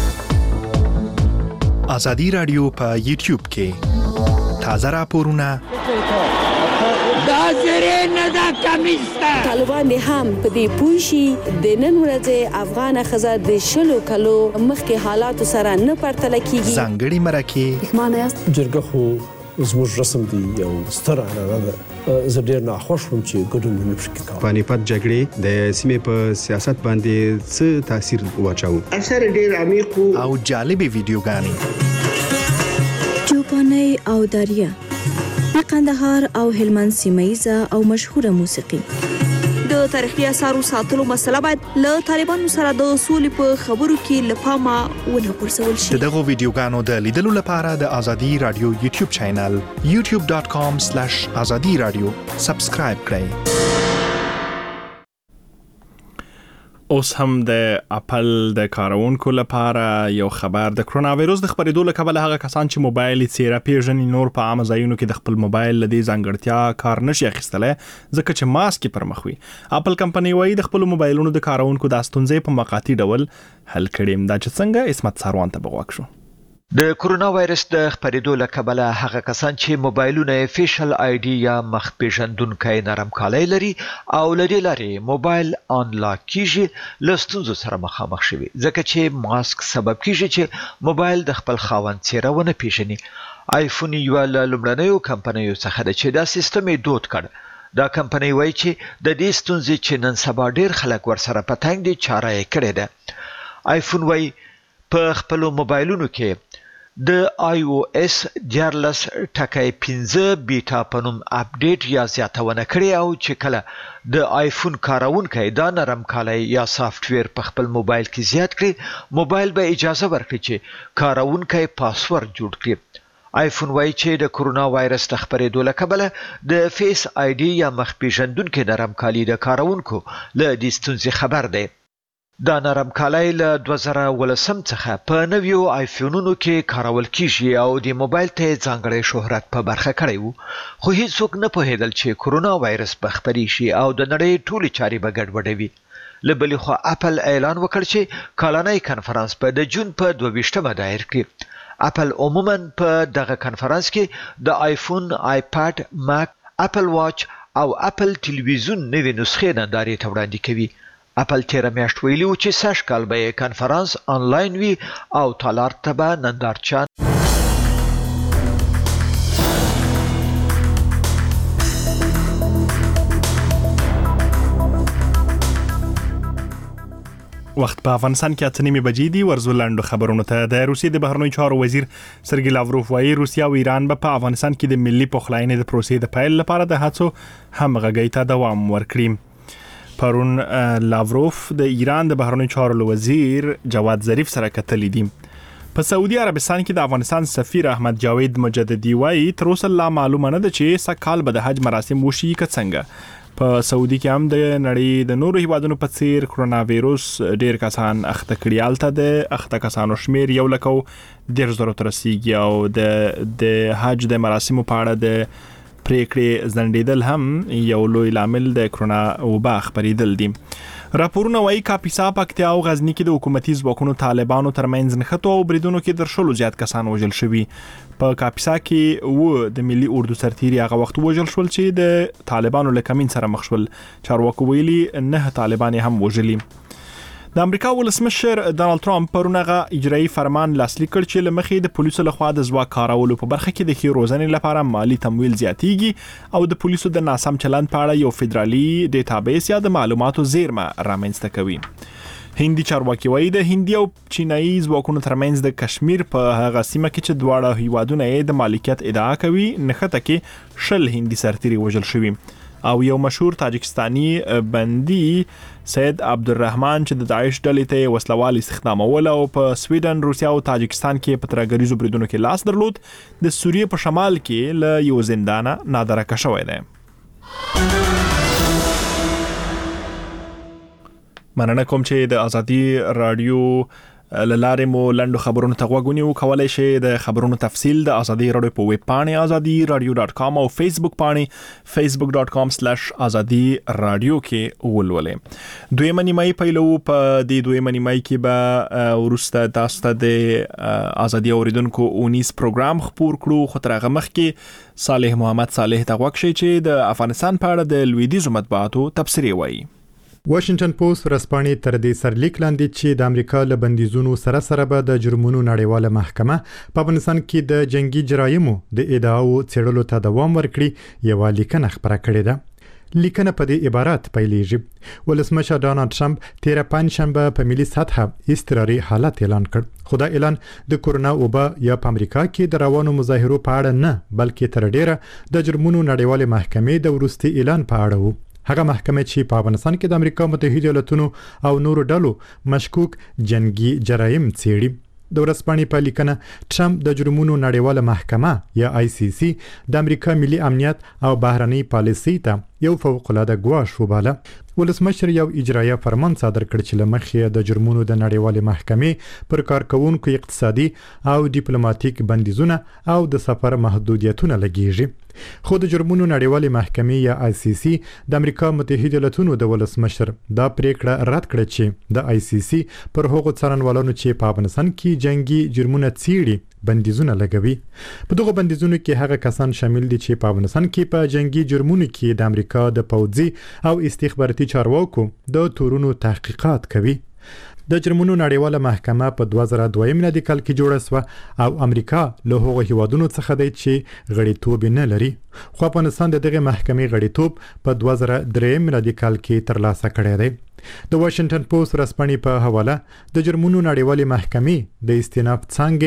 ازادي رادیو په یوټیوب کې تازه راپورونه دا زری نه دا کمیسته طالبان هم په دې پوه شي د نن ورځې افغان ښځه د شلو کلو مخکې حالاتو سره نه پرتله کیږي. ځانګړي مرکې معنی است جرګه خو زموږ رسم دی یو ستر عنعنه ده. زه ډېر ناخوښ وم چې ګډون مې نه شو کولی. پانیپت جګړې د سیمې په سیاست باندې څه تاثیر واچاوه؟ اثر ډېر عمیق او جالبې ویډیوګانې چوپانۍ او داریا د قندهار او هلمند سیمه‌یزه او مشهوره موسیقي. د تاریخي اثارو ساتلو مسله باید له طالبانو سره د سولې په خبرو کې له پامه ونه غورځول شي. د دغو ویډیوګانو د لیدلو لپاره د ازادي رادیو یوټیوب چینل یوټیوب ډاټ کام سلیش ازادي رادیو سبسکرایب کړئ. اوس هم د اپل د کارونکو لپاره یو خبر د کرونا وایروس د خبرېدو له کبله هغه کسان چې موبایل یې څیره پیژني نور په عامه ځایونو کې د خپل موبایل له دې ځانګړتیا کار نشي اخیستلی ځکه چې ماسک یې پر مخ وي. اپل کمپنۍ وایي د خپلو موبایلونو د کارونکو دا ستونزې په مقاطي ډول حل کړي. دا چې څنګه اسمت ساروان ته بغواک شو. د کرونا وایرس د خپرېدو له کبله هغه کسان چې موبایلونه فیشل آی ډي یا مخ پیژندونکی نرم کالی لري او له دې لارې موبایل آنلاک کیږي له ستونزو سره مخامخ شوي ځکه چې ماسک سبب کیږي چې موبایل د خپل خاوند څیره ونه پیژني. آیفون یوه له لومړنیو کمپنیو څخه ده چې دا سیستم یې دود کړ. دا کمپنۍ وایي چې د دې ستونزې چې نن سبا ډېر خلک ورسره په تنګ دي چاره یې کړې ده. آیفون وایي په خپلو موبایلونو کې د آی او اس دیارلس ټکی پنځه بیټا په نوم اپډیټ یا زیاتونه کړې او چې کله د آیفون کارونکي دا نرم کالی یا سافټویر په خپل موبایل کې زیات کړي موبایل به اجازه ورکړي چې کارونکي پاسورډ جوړ کړي آیفون وایي چې د کرونا وایرس د خپرېدو له کبله د فیس آی ډي یا مخ پیژندونکي نرم کالی د کارونکو له دې ستونزې خبر دی دا نرم کالی له دوه زره ولسم څخه په نویو آیفونونو کې کارول کیږي او د موبایل ته ځانګړی شهرت په برخه کړی وو خو هیڅوک نه پوهېدل چې کرونا وایرس به خپرې شي او د نړۍ ټولې چارې به ګډوډوي له بلې خوا اپل اعلان وکړ چې کالنۍ کنفرانس په د جون په دوه ویشتمه دایر کړي اپل عموما په دغه کنفرانس کې د آیفون آیپاد ماک اپل واچ او اپل ټلویزیون نوې نسخې نندارې ته وړاندې کوي اپل تیر میاشت ویلي و چې سږ کال به کنفرانس آنلاین وي او تالار ته به نندارچیان وخت په افغانستان کې اته نیمې بجې دي ورزو لاندو خبرونه ته د روسیې د بهرنیو چارو وزیر سرګی لاوروف وايي روسیا او ایران به په افغانستان کې د ملي پخلاینې د پروسې د پیل لپاره د هڅو همغږۍ ته دوام ورکړي پرون لاوروف د ایران د بهرنیو چارو وزیر جواد ظریف سره کتلې دي په سعودي عربستان کې د افغانستان سفیر احمد جاوید مجددي وايي تر اوسه لا معلومه نه ده چې سکهال به د حج مراسم وشي که څنګه په سعودي کې هم د نړۍ د نورو هیوادونو په څیر کرونا وایروس ډیر کسان اخته کړي الته د اخته کسانو شمیر یو لکه ډیر زره تر رسیدي او د د حج د مراسمو په اړه د پریکړې ځنډیدل هم یو لوی لامل د کرونا وبا خبرېدل دي راپورونه وايي کاپیسا پکتیا او غزنی کې د حکومتي ځواکونو طالبانو ترمنځ نښتو او بریدونو کې در شلو زیات کسان وژل شوي په کاپیسا کې و د ملي اردو سرتیري هغه وخت وژل شول چې د طالبانو له کمین سره مخ شول چارواکو ویلي نه طالبان هم وژلي د امریکا ولسمشر ډانلډ ټرمپ پرونغه اجرایی فرمان لاسلیک کړ چې لمخې د پولیسو لخوا د ځواک کارولو په برخه کې د ښې روزنې لپاره مالی تمویل زیاتیږي او د پولیسو د ناسم چلند په اړه یو فدرالي ډیټابیس یا د معلوماتو زیرمه رامنځته کوي هندي چارواکي وایي د هندي او چینایي ځواکونو ترمنځ د کشمیر په هغه سیمه کې چې دواړه هیوادونه یې د مالکیت ادعا کوي نښته کې شل هندي سرتیري وژل شوي او یو مشهور تاجکستاني بندي سید عبدالرحمن چې د داعش ډلې ته وسلوال استخدامول او په سویډن روسیا او تاجکستان کې په ترګریزو بریدونو کې لاس درلود د سوریې په شمال کې له یو زندانه نادرکه شوی دی مننه کوم چې د ازادي رادیو لاره مو لاندو خبرونو ته غوږ کولای شئ د خبرونو تفصیل د ازادي رادیو په ویب پاڼه ازادي رادیو ډاټ کام او فیسبوک پاڼه فیسبوک ډاټ کام سلیش ازادي رادیو کې ولولئ دویمه نیمایي پیلو په دې دویمه نیمایي کې به ورسته تاسو ته د ازادي اوریدونکو اونیس پروګرام خپور کړو خو تر هغه مخکې صالح محمد صالح ته غوښ شي چې د افغانستان په اړه د لویدیځ مطبوعاتو تبصره وایي واشنگټن پوسټ ورځپاڼې تر دې سرلیک لاندې چې د امریکا له بندیزونو سره سره به د جرمونو نړیواله محکمه په افغانستان کې د جنگي جرایمو د ادعاو څېړلو ته دوام ورکړي یو لیکنه خبره کړې ده لیکنه په دې عبارت پیلېږي ولسمشر ډانلډ ټرمپ تیر پنځشنبه په ملي سطح اضطراري حالت اعلان کړ خو دا اعلان د کرونا وبا یا په امریکا کې د روانو مظاهرو په اړه نه بلکې تر ډیره د جرمونو نړیواله محکمې د وروستي اعلان په اړه وو هغه محکمه چې په افغانستان کې د امریکا متحده ایالاتونو او نورو ډلو مشکوک جنگي جرایم څېړي د ورځپاڼې په لیکنه ټرمپ د جرمونو نړیواله محکمه یا آی سی سی د امریکا ملي امنیت او بهرنۍ پالیسۍ ته یو فوق العاده ګواښ وباله ولسمشر یو اجرایه فرمان صادر کړ چې لمخې د جرمونو د نړیوالې محکمې پر کارکونکو اقتصادي او ډیپلوماټیک بندیزونه او د سفر محدودیتونه لګیږي خو د جرمونو نړیوالې محکمې یا آی سی سی د امریکا متحده ایالاتونو د ولسمشر دا پریکړه رد کړه چې د آی سی سی پر هغو څارنوالانو چې په افغانستان کې جنگي جرمونه څېړي بندیزونه لګوي په دغه بندیزونو کې هغه کسان شامل دي چې په افغانستان کې په جنگي جرمونو کې د امریکا د پوځي او استخباراتي چارواکو د تورونو تحقیقات کوي د جرمونو نړیواله محکمه په دوه زره دوه میلادي کال کې جوړه شوه او امریکا له هغو هیوادونو څخه دی چې غړیتوب نه لري خو افغانستان د دغه محکمې غړیتوب په دوه زره درې میلادي کال کې ترلاسه کړی دی د واشنگټن پوسټ ورځپاڼې په حواله د جرمونو نړیوالې محکمې د استیناف څانګې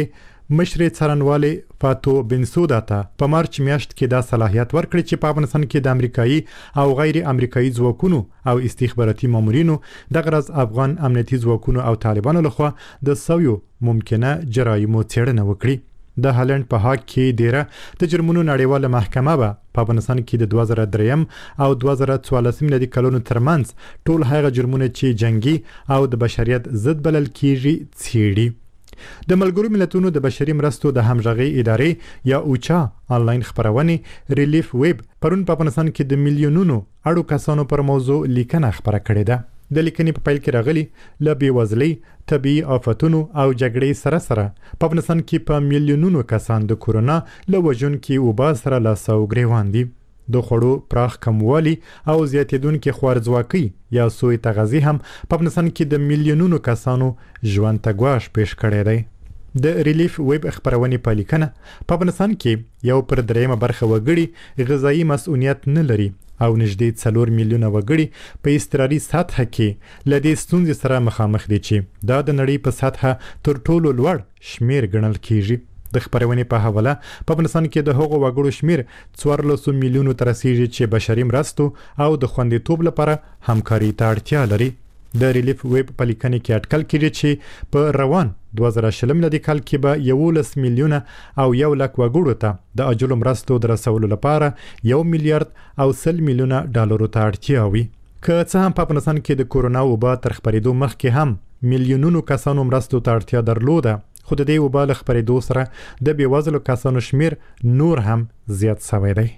مشر څارنوالي فاتو بنسودا ته په مارچ میاشت کې دا صلاحیت ورکړي چې په افغانستان کې د امریکایي او غیر امریکایي ځواکونو او استخباراتي مامورینو د غرض افغان امنیتي ځواکونو او طالبانو لخوا د سویو ممکنه جرایمو څېړنه وکړي. د هالند په هاګ کې ډیره د جرمونو نړیواله محکمه به په افغانستان کې د دوه زره درې او دوه زره څوارلس میلادي کلونو ترمنځ ټول هغه جرمونه چې جنگي او د بشریت ضد بلل کیږي څېړي. د ملګرو ملتونو د بشري مرستو د همغږي ادارې یا اوچا آنلاین خبرونه ریلیف ویب پرون په افغانستان کې د میلیونونو اړو کسانو پر موضوع لیکنه خبره کړې ده. د لیکنې په پیل کې راغلي ل بیوزلۍ، طبي آفتونو او جګړې سره سره په افغانستان کې په میلیونونو کسان د کورونا له وژونکي وبا سره لاس او ګریوان دي. د خوړو پراخ کموالی او زیاتېدونکې خوارځواکۍ یا سوء تغذیه هم په افغانستان کې د میلیونونو کسانو ژوند ته ګواښ پیښ کړی دی. د ریلیف ویب خبرونې په لیکنه په افغانستان کې یو پر دریمه برخه وګړي غذایی مسؤلیت نه لري او نږدې څلور میلیونه وګړي په اضطراري سطح کې له دې ستونزې سره مخامخ دي چې دا د نړۍ په سطحه تر ټولو لوړ شمیر ګڼل کیږي. د خبرونې په حواله په افغانستان کې د هغو وګړو شمیر څوارلس میلیونو ته رسیږي چې بشري مرستو او د خوندیتوب لپاره همکاري ته اړتیا لري. د ریلیف ویب په لیکنه کې اټکل کیږي چې په روان دوه زره شلم میلادي کال کې به یولس میلیونه او یو لک وګړو ته د اجلو مرستو د رسولو لپاره یو میلیارډ او سل میلیونه ډالرو ته اړتیا وي. که څه هم په افغانستان کې د کورونا وبا تر خپرېدو مخکې هم میلیونونو کسانو مرستو ته اړتیا درلوده، خو د دې وبا له خپرېدو سره د بېوزلو کسانو شمیر نور هم زیات شوی دی.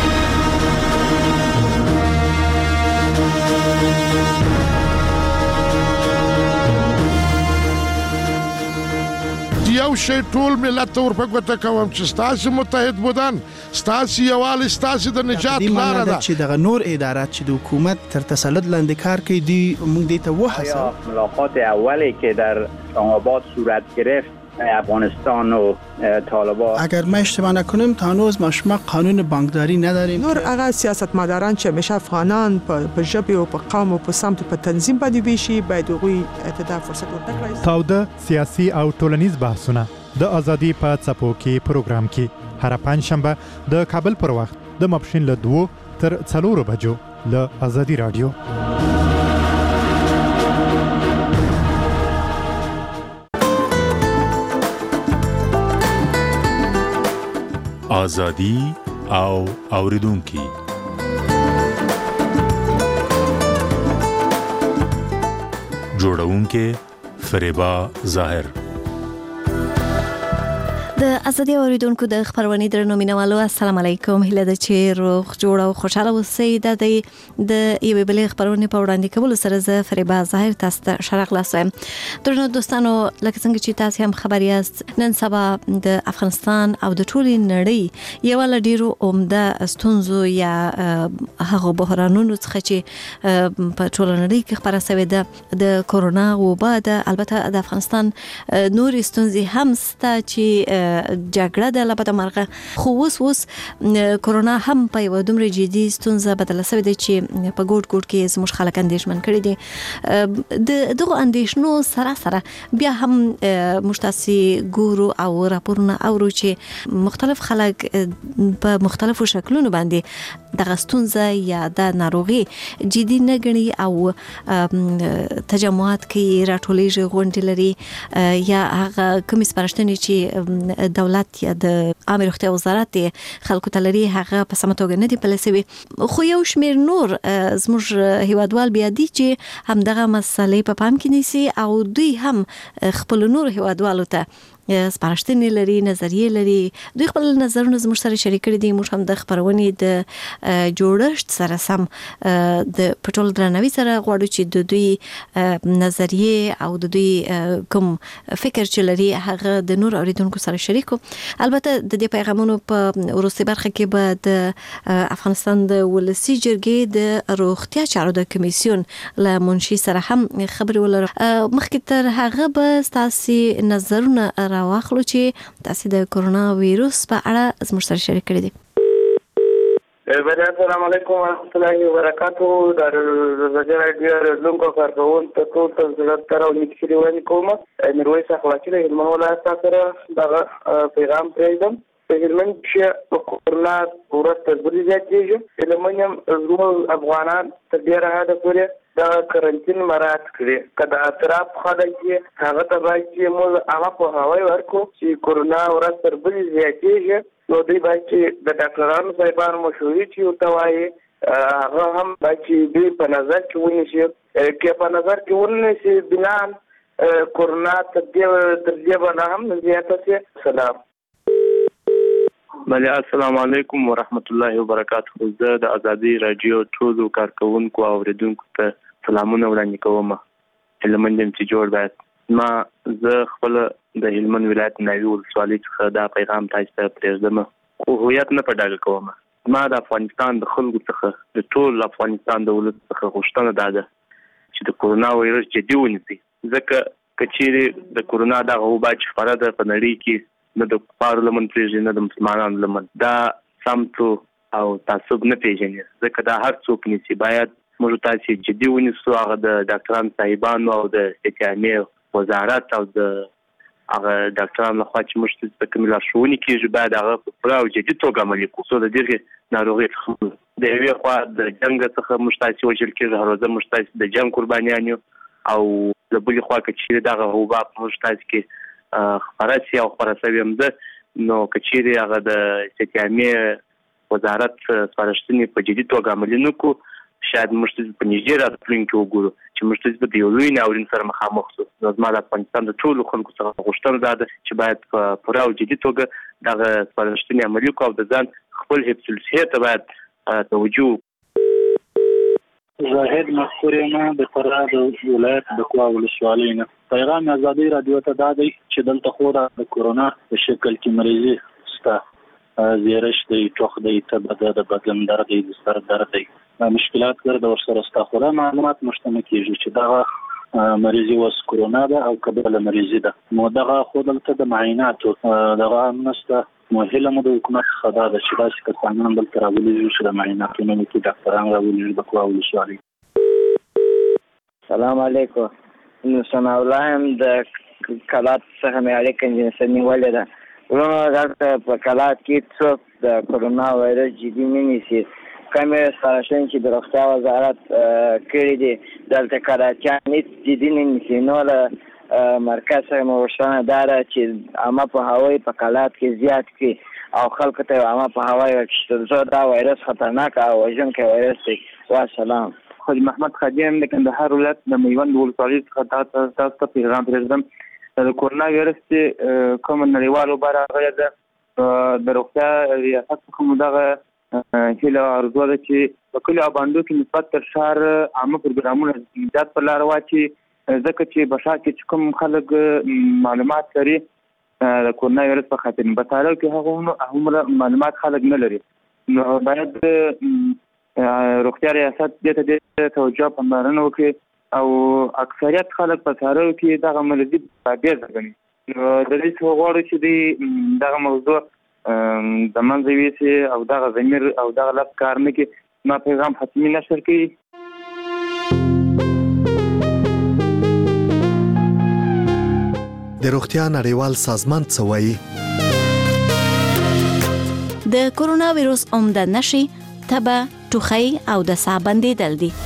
یو شی ټول ملت ته ورپګوته کوم چې ستاسو متحد بودن، ستاسو یووالی، ستاسو د نجات لاره ده. چې دغه نور ادارات چې د حکومت تر تسلط لاندې کار کوي دی موږ دې ته وهڅوو. ملاقات اولی که در اسلام‌آباد صورت گرفت افغانستان و طالبان، اگر ما اشتباه نکنیم تا هنوز ما شما قانون بانکداری نداریم. نور هغه سیاستمداران چې همیشه افغانان په ژبه او په قوم او په سمت په تنظیم باندې ویشي باید هغوی ته فرصت ورکړي. تاوده سیاسي او ټولنیز بحثونه د ازادي په څپو کې پروګرام کې هر پنځشنبه د کابل پر وخت د ماپښین له دوه تر څلورو بجو له ازادي رادیو. آزادی او اوریدونکي جوړونکي فریبا ظاهر. د ازادي اوریدونکو د خبرونې درنو مینوالو السلام علیکم. هیله ده چې روغ جوړ او خوشاله اوسئ. د د یوې بلې خبرونې په وړاندې کولو سره زه فریبا ظاهر تاسو ته ښه راغلاست وایم. درنو دوستانو، لکه څنګه چې تاسو هم خبر یاست، نن سبا د افغانستان او د ټولې نړۍ یو له ډیرو عمده ستونزو یا هغه بحرانونو څخه چې په ټول نړۍ کې خبره شوې ده د کورونا وبا ده. البته د افغانستان نور ستونزې هم سته چې جګړه د لپاره مرغه، خو اوس اوس کورونا هم په یو دومره جدي ستونزه بدله شوې ده چې په ګوټ ګوټ کې زموږ خلک اندېښمن کړي دي. د دغه اندېښنو سره سره بیا هم موږ تاسو ګورو او راپورونه اورو چې مختلف خلک په مختلفو شکلونو باندې دغه ستونزه یا د ناروغي جدي نه ګڼي او تجمعات کې راټولېږي، غونډې لري یا هغه کومې سپارښتنې چې دولت یا د عامه روغتیا وزارت خلکو ته لري هغه په سمه توګه نه دي پلي شوي. خو یو شمېر نور زموږ هیوادوال بیا دي چې همدغه مسلې په پام کې نیسي او دوی هم خپل نور هیوادوالو ته سپارښتنې لري، نظریې لري. دوی خپل نظرونه زموږ سره شریک کړي دي. موږ هم د خبرونې د جوړښت سره سم د پټول درناوي سره غواړو چې د دوی نظریې او د دوی کوم فکر چې لري هغه د نور اوریدونکو سره شریکو. البته د دې پیغامونو په وروستۍ برخه کې به د افغانستان د ولسي جرګې د روغتیا چارو د کمیسیون له منشي سره هم خبرې ولرو. مخکې تر هغه به ستاسو نظرونه راواخلو چې تاسو د کورونا وایروس په اړه زموږ سره شریک کړئ دي. السلام علیکم ورحمۃ اللہ وبرکاتہ. د رادیو رادیو لونکو کارکون ته ټول ته تر او نکشري ونی کوم میرویس اخلاقی له هلمند ولایت سره دا پیغام پریدم په هلمند کې کورونا ورځ تدبیر زیاتېږي. هلمند زموږ افغانان تر ډیره حده پورې دا کرنټین مراعات کړي. کله اطراف خلک چې هغه ته باید چې موږ هغه په هوای ورکو چې کورونا ورځ تدبیر زیاتېږي نو دوی باید چې د ډاکټرانو صاحبانو مشورې چې ورته وایي هغه هم باید چې دوی په نظر کې ونیسي. که په نظر کې ونیسي بنا کورونا تر دې باندې هم زیاته شي. سلام. بله السلام علیکم ورحمت الله وبرکاته. زه د ازادي رادیو ټولو کارکونکو او اوریدونکو ته سلامونه وړاندې کوم. هلمند چې جوړ باید ما زه خپل د هلمند ولایت ناوی ولسوالۍ څخه دا پیغام تاسو ته پرېږدم. خو هویت نه په ډاګه کوم. ما د افغانستان د خلکو څخه د ټول افغانستان د ولس څخه غوښتنه ده چې د کورونا وایرس جدي ونیسي. ځکه که چیرې د کورونا دغه وبا چې خپره ده په نړۍ کې نه د کفارو لمن پرېږدي نه د مسلمانانو لمن، دا سمتو او تعصب نه پېژني. ځکه دا هر څوک نیسي. باید موږ تاسې جدي ونیسو. هغه د ډاکټرانو صاحبانو او د صحت وزارت او د هغه ډاکټرانو لخوا چې موږ ته د کومې لارښوونې کېږي باید هغه په پوره او جدي توګه عملي کړو. څو د دغې ناروغۍ څخه د یوې خوا د جنګ څخه موږ تاسې وژل کېږي، هر ورځ موږ تاسې د جنګ قربانیان یو، او د بلې خوا که چیرې دغه وبا په موږ تاسې کې خپره شي او خپره شوې هم ده نو که چیرې هغه د صحت عامې وزارت سپارښتنې په جدي توګه عملي نه کړو شاید موږ ته په نږدې راتلونکي وګورو چې موږ ته د یو لوی ناورین سره مخامخ شو. نو زما د افغانستان د ټولو خلکو څخه غوښتنه دا ده چې باید په پوره او جدي توګه دغه سپارښتنې عملي کړو او د ځان خپل حفظ الصحې ته باید توجه وکړو. زاهد مذکور یم د فراه د ولایت د کوه ولسوالۍ نه. پیغام ازادي رادیو ته دا دی چې دلته خو د کورونا په شکل کې مریضي شته، زیرش دی، ټوخ دی، تبه ده، د بدن درد دی، د سر درد دی، مشکلات ګرده ورسره شته. خو دا معلومات موږ ته نه کېږي چې دغه مریضي اوس کورونا ده او که بله مریضي ده. نو دغه خو دلته د معایناتو دغه هم نشته. نو هیله مو د حکومت څخه دا ده چې داسې کسان هم دلته راولېږي چې د معایناتونه وکړي، ډاکټران راولېږي د کوه ولسوالۍ. سلام علیکم. نو ثناء الله یم د کلات څخه مې اړیکه انجنسر نیولې ده. ورونو دلته په کلات کې څوک د کورونا وایرس جدي نه نیسي. کمې سپارښتنې چې د روغتیا وزارت کړي دي دلته کراچیان هېڅ جدي نه نیسي. نو له مرکز سره مې غوښتنه دا ده چې عامه پوهاوی په کلات کې زیات کړي او خلکو ته عامه پوهاوی ورکړي چې تر څو دا وایرس خطرناک او وژونکی وایرس دی. والسلام. خو محمد خادم یم د کندهار ولایت د میوند ولسوالۍ څخه تاسو ته پیغام پرېږدم. د کورونا وایرس چې کومه نړیواله وبا راغلې ده د روغتیا ریاست څخه مو دغه هیله ارزو ده چې په کلیو او بانډو کې نسبت تر ښار عامه پروګرامونه زیات په لاره واچي، ځکه چې په ښار کې چې کوم خلک معلومات لري د کورونا وایرس په خاطر په تاریخ کې هغه هغومره معلومات خلک نه لري. نو باید روغتیا ریاست دې ته ډېر توجه پاملرنه وکړي او اکثریت خلک په تاریخ کې دغه مریضي بېځایه ګڼي. نو د دې څخه غواړو چې دوی دغه موضوع د منځه یوسي او دغه ضمیر او دغه لفظ کار نه کړي. ما پیغام حتمي نشر کړي. د روغتیا نړیوال سازمان څه وایي؟ د کورونا وایرس عمده نښې تبه، ټوخی او د ساه بندېدل دي.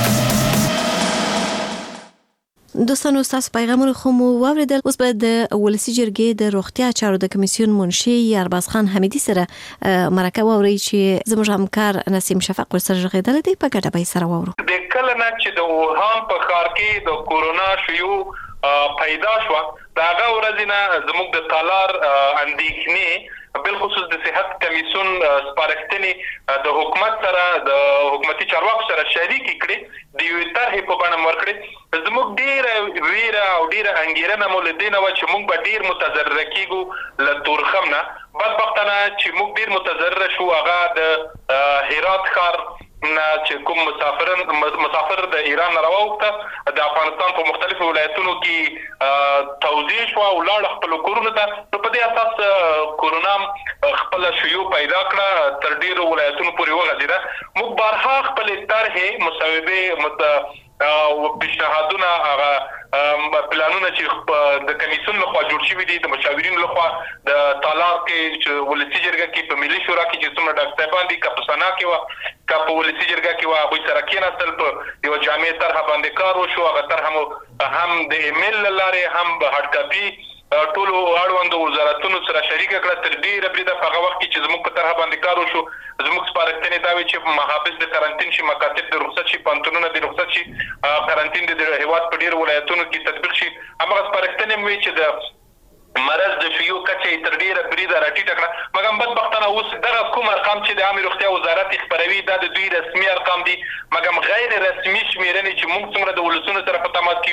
دوستانو تاسو پیغامونه خو مو واوریدل. اوس به د ولسی جرګې د روغتیا چارو د کمیسیون منشي یارباز خان حمیدي سره مرکه واوري چې زموږ همکار نسیم شفق سره غږیدل دی. په ګډه به سره واورو. د کله نه چې د ووهان په ښار کې د کورونا شیوع پیدا شو دا هغه ورځ نه زموږ د تالار اندېښنې بالخصوص د صحت کمیسیون سپارښتنې د حکومت سره د حکومتي چارواکو سره شریک کړي د یو طرحې په بڼه ورکړي. زموږ ډېره ویره او ډېره انګېرنه مو له دې نه وه چې موږ به ډېر متضرره کېږو له تورخم نه. بدبختانه چې موږ ډېر متضرره شو هغه د هرات ښار نه چې کوم مسافرن مسافر د ایران نه راووته د افغانستان په مختلفو ولایتونو کې توزیع شو او لاړ خپل کورونو ته نو په دې اساس کورونا خپل شیوع پیدا کړه تر ډیرو ولایتونو پورې وغځیده موږ بارها خپل طرحه مصوبه او پیشنهادونه هغه پلانونه چې د کمیسیون لخوا جوړ شوي دي د مشاورین لخوا د تالار کې چې ولسی جرګه کې په ملي شورا کې چې څومره ډاکټر صاحبان دي که په سنا کې و که په ولسی جرګه کې و هغوی سره کېناستل په یوه جامع طرحه باندې کار وشو هغه طرحه مو هم د ایمیل له لارې هم په هارډ کاپي ټولو اړوندو وزارتونو سره شریکه کړه تر ډیره بریده په هغه وخت کې چې زموږ په طرحه باندې کار وشو زموږ سپارښتنې دا وي چې محافظ د قرنطین شي مکاتب د رخصت شي پوهنتونونه د رخصت شي قرنطین د هیواد په ډیرو ولایتونو کې تطبیق شي هماغه سپارښتنې وي چې د مرض د شیوع کچه تر ډیره بریده راټیټه کړه مګر بدبختانه اوس دغه کوم ارقام چې د عامه روغتیا وزارت خبروي دا د دوی رسمي ارقام دي مګر غیر رسمي شمیرنې چې موږ څومره د ولسونو سره په تماس کې